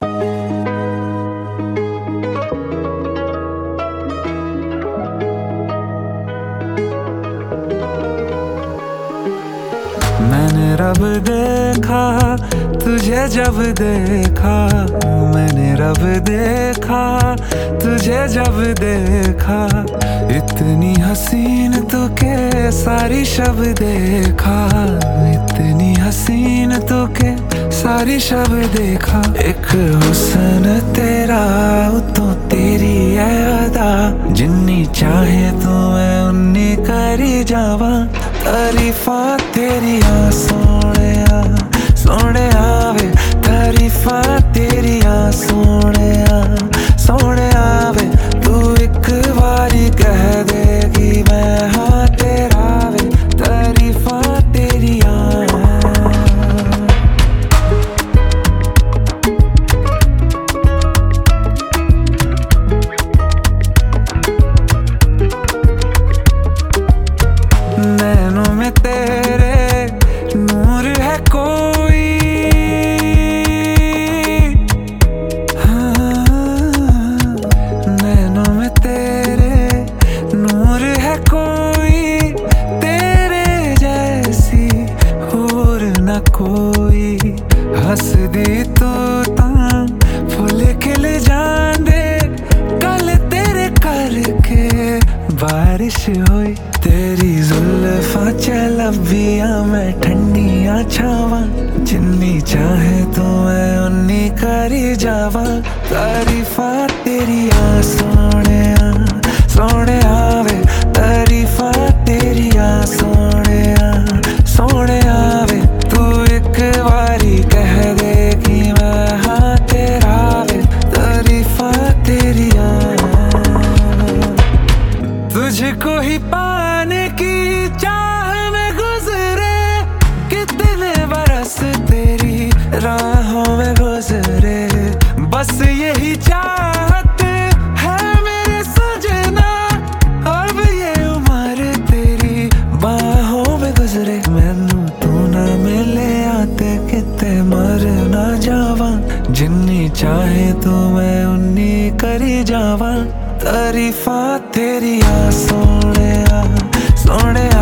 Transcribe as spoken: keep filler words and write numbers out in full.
मैंने रब देखा तुझे जब देखा, मैंने रब देखा तुझे जब देखा, इतनी हसीन तू के सारी शब देखा, इतनी हसीन तू के सारी शब देखा। एक हुस्न तेरा उतो तेरी है अदा, जिन्नी चाहे तू मैं उन्नी करी जावा, तारीफा तेरिया सोहणिया सोहणिया वे, तारीफा तेरिया सोहणिया सोहणिया वे, तू एक बारी कह देगी मैं हाँ तेरा वे, तारीफा तेरिया। नैनों में तेरे नूर है कोई, हाँ, नैनों में तेरे नूर है कोई, तेरे जैसी और न कोई। हंस दी तू तां फुल खिल जांदे, कल तेरे करके बारिश हुई, तेरी जुल्फां चलबियां मैं ठंडियां छावां, जिन्नी चाहे तू मैं उन्नी करी जावां, तारीफा तेरिया सोहणिया सोहणिया वे, तारीफा तेरिया सोहणिया सोहणिया वे, तू एक बारी कह देगी मैं हाँ तेरा वे, तारीफा तेरिया। तुझको ही पाने की चाह में गुजरे, कितने बरस तेरी राहों में गुजरे, बस यही चाहत है मेरे सजना, अब ये उम्र तेरी बाहों में गुजरे। मैनू तू ना मिले आते किते मर ना जावा, जिन्नी चाहे तू मैं उन्नी करी जावा, तारीफा तेरिया सोहणिया सोहणिया।